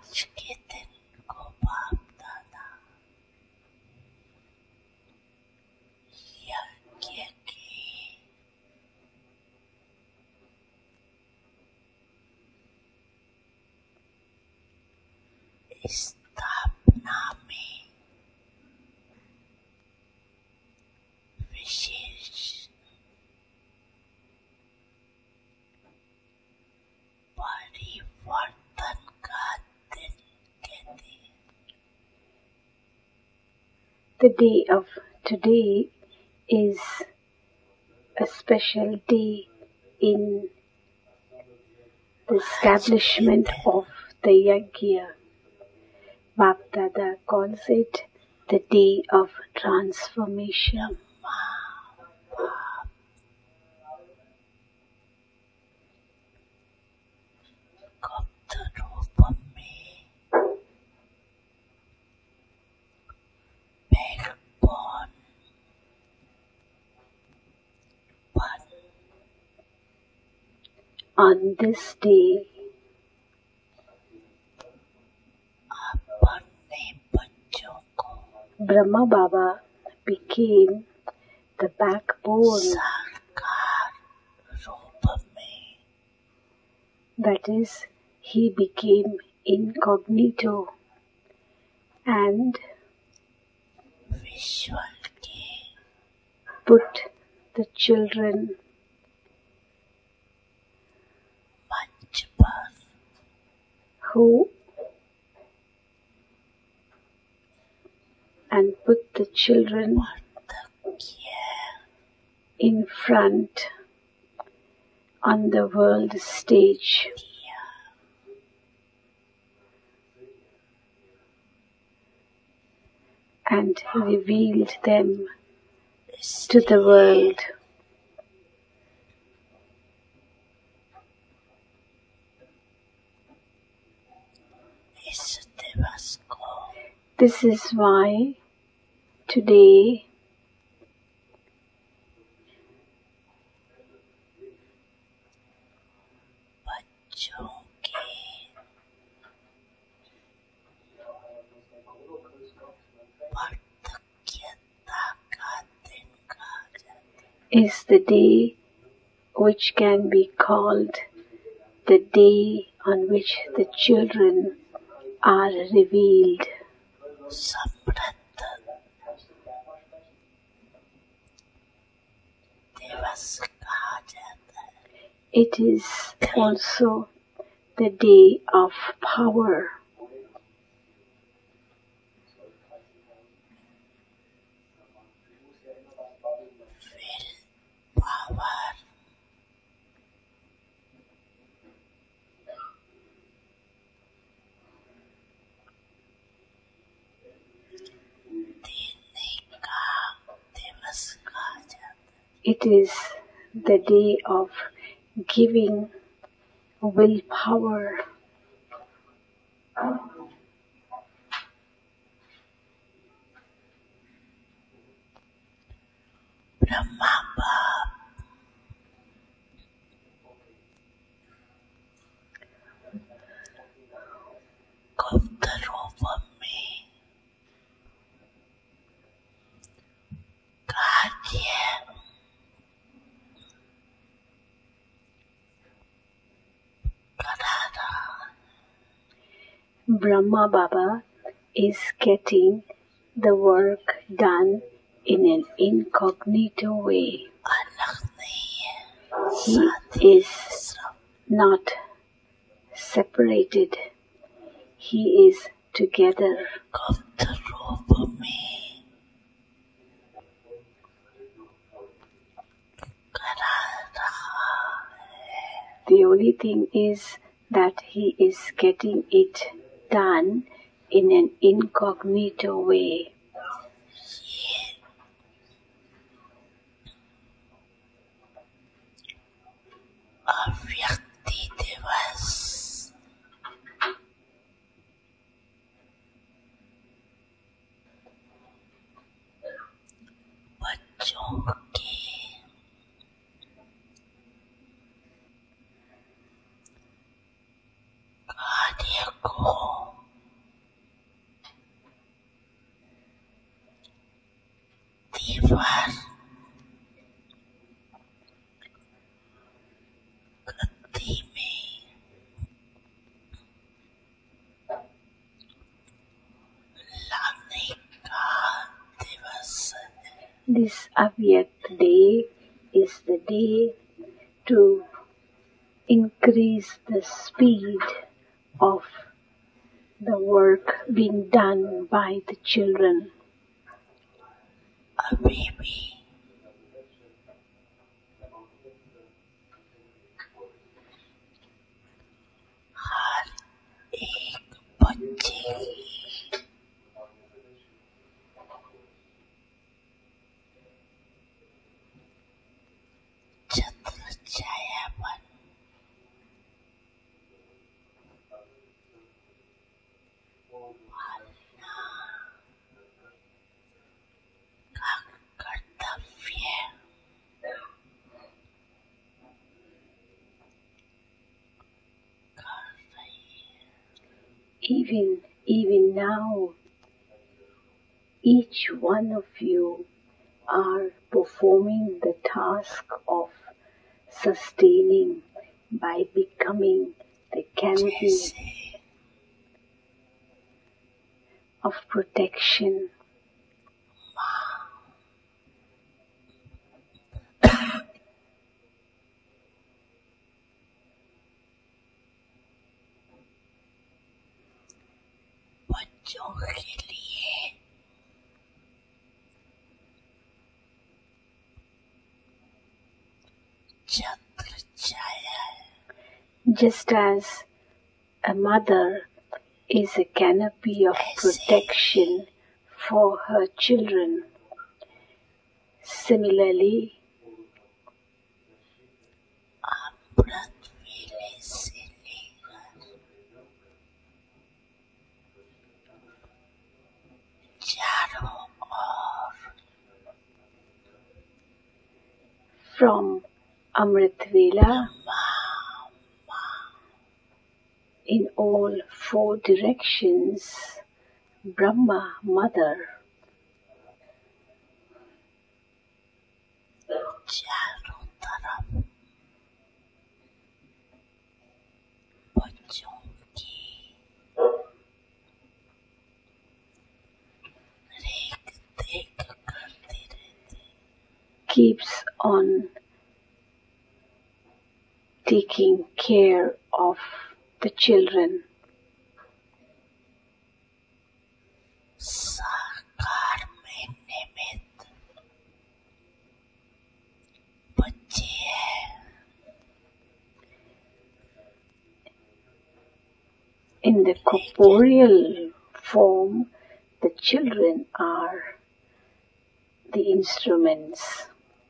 आज के दिन को बाप दादा यज्ञ की स्थापना में विशेष परिवर्तन का दिन कहते हैं। The day of today is a special day in the establishment of the Yajna. Bap Dada calls it the day of transformation. गुप्त रूप में बैकबोन बन On this day, अपने बच्चों को Brahma Baba became the backbone, साकार रूप में that is, he became incognito and विश्वल के put the children मंच पर put the children in front on the world stage. And revealed them to the world. इस दिवस को This is why today बच्चों के वार्धक्यता का दिन कहा जाता है। is the day which can be called the day on which the children are revealed. समृद्ध दिवस कहा जाता है। It is also the day of power. Power देने का दिवस कहा जाता है। It is the day of giving willpower. Brahma बाप गुप्त रूप में कार्य करा रहा है। Brahma Baba is getting the work done in an incognito way. अलग नहीं है, He is not separated. He is together. गुप्त रूप में करा रहा है। The only thing is that he is getting it done in an incognito way. अव्यक्ति दिवस बच्चों के कार्य को This Avyak day is the day to increase the speed of the work being done by the children. अभी भी हर एक बच्चे की छत्र छाया बन का कर्तव्य कर रही है। Even now, each one of you are performing the task of sustaining by becoming the canopy जैसे of protection. बच्चों के लिए छत्र छाया है, Just as a mother is a canopy of protection for her children, similarly, अमृत वेले से लेकर चारों ओर from Amrit Vela, in all four directions, Brahma Mother चारों तरफ बच्चों की रेख देख करते रहते keeps on taking care of the children. साकार में निमित्त बच्चे हैं। In the corporeal form, the children are the instruments.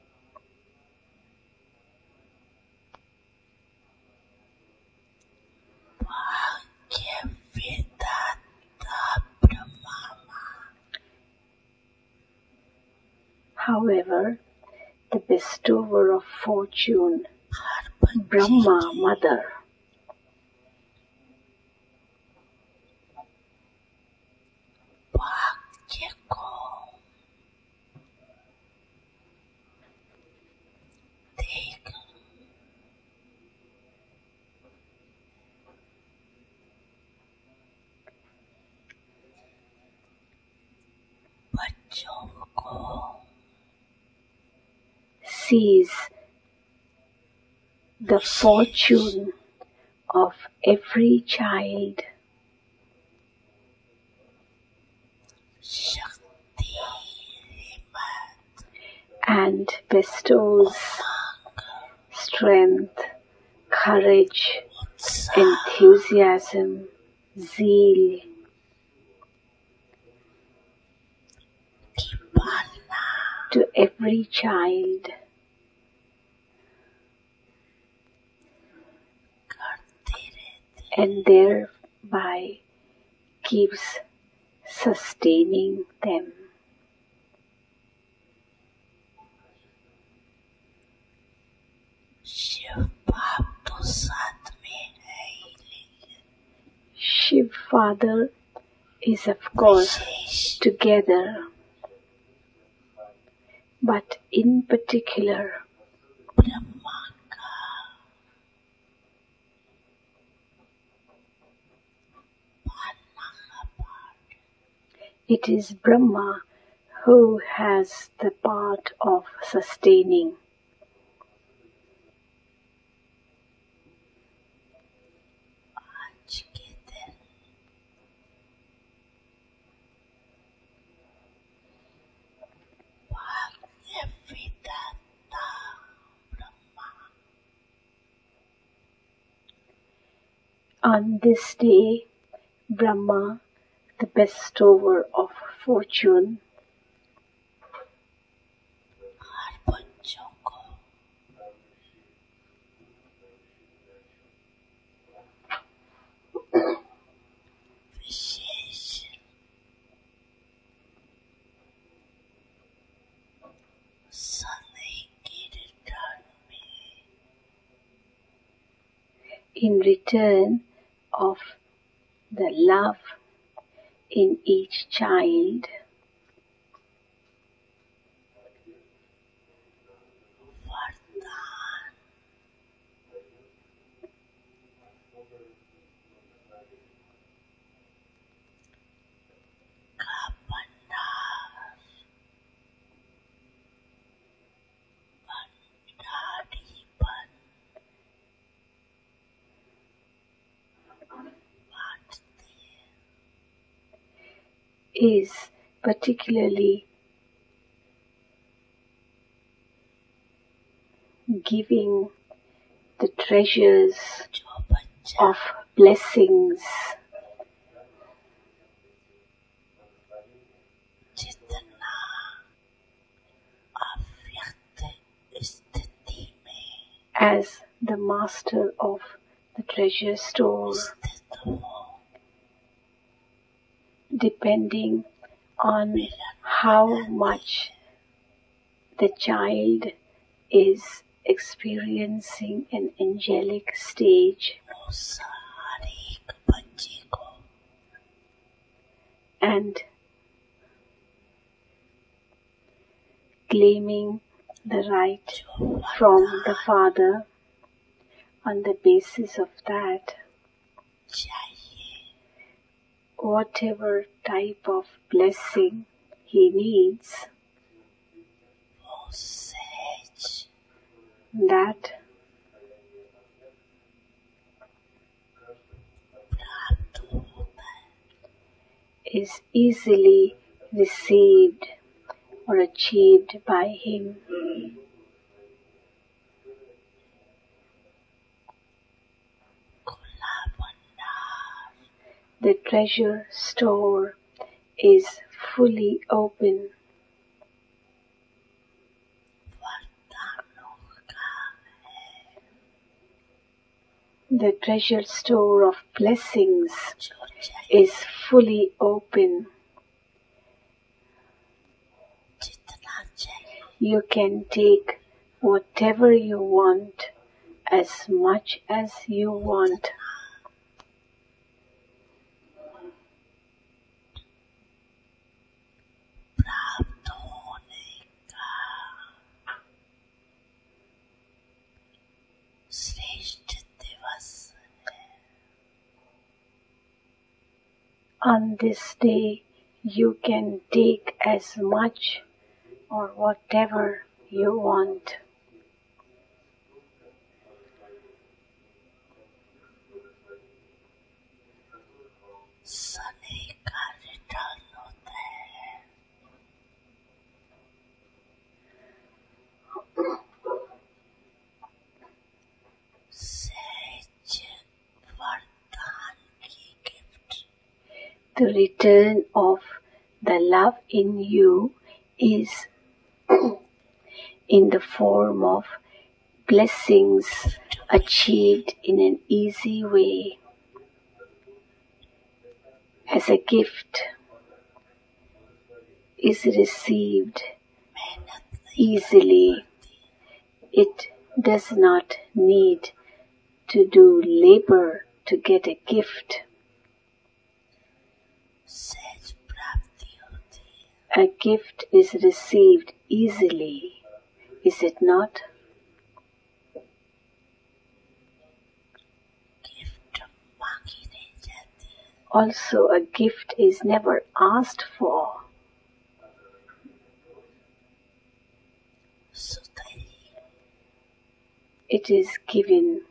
भाग्य विधाता Brahma However, the bestower of fortune, हर बच्चे Brahma Mother, भाग्य को देख बच्चों को sees the fortune of every child शक्ति हिम्मत and bestows strength, courage, उत्साह enthusiasm, zeal की पालना to every child, करते रहते and thereby keeps sustaining them. Shiv बाप तो साथ में है ही लेकिन Shiv Father is of course wishes together, but in particular Brahma का पालना का पाठ it is Brahma who has the part of sustaining. आज के दिन भाग्य विधाता Brahma On this day, Brahma, the bestower of fortune, हर बच्चों को विशेष समय के रिटर्न में in return of the love in each child, वरदान का भंडारीपन बांटते हैं is particularly giving the treasures जो बच्चा of blessings जितना अव्यक्त स्थिति में as the master of the treasure store, स्थित हो depending on how much the child is experiencing an angelic stage, उस हर एक बच्चे को and claiming the right from the father. On the basis of that, चाहिए whatever type of blessing he needs, वो सहज that प्राप्त होता है is easily received or achieved by him. खुला भंडार The treasure store is fully open. वरदानों का है The treasure store of blessings जो चाहिए is fully open. जितना चाहिए You can take whatever you want, as much as you want. प्राप्त होने का श्रेष्ठ दिवस है On this day, you can take as much or whatever you want. समय का रिटर्न होता है सहज वरदान की gift The return of the love in you is in the form of blessings achieved in an easy way. As a gift is received मेहनत नहीं easily. It does not need to do labor to get a gift. सहज प्राप्ति होती है A gift is received easily, is it not? Gift मांगी नहीं जाती है Also, a gift is never asked for. it is given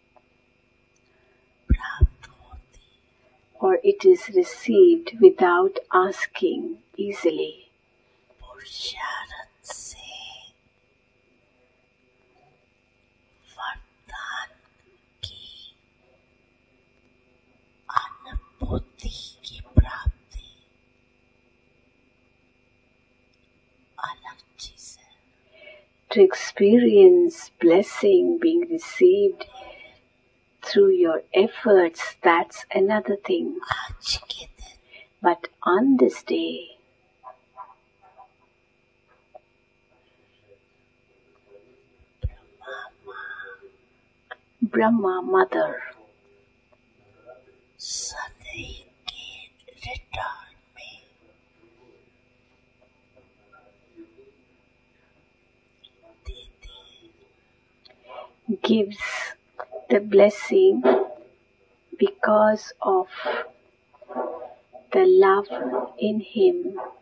प्राप्त होती or it is received without asking easily. पुरुषार्थ से वरदान की अनुभूति की प्राप्ति अलग चीज है. To experience blessing being received through your efforts, that's another thing. आज के दिन But on this day, Brahma Mother सदैव के रिटर्न में देती gives the blessing because of the love in him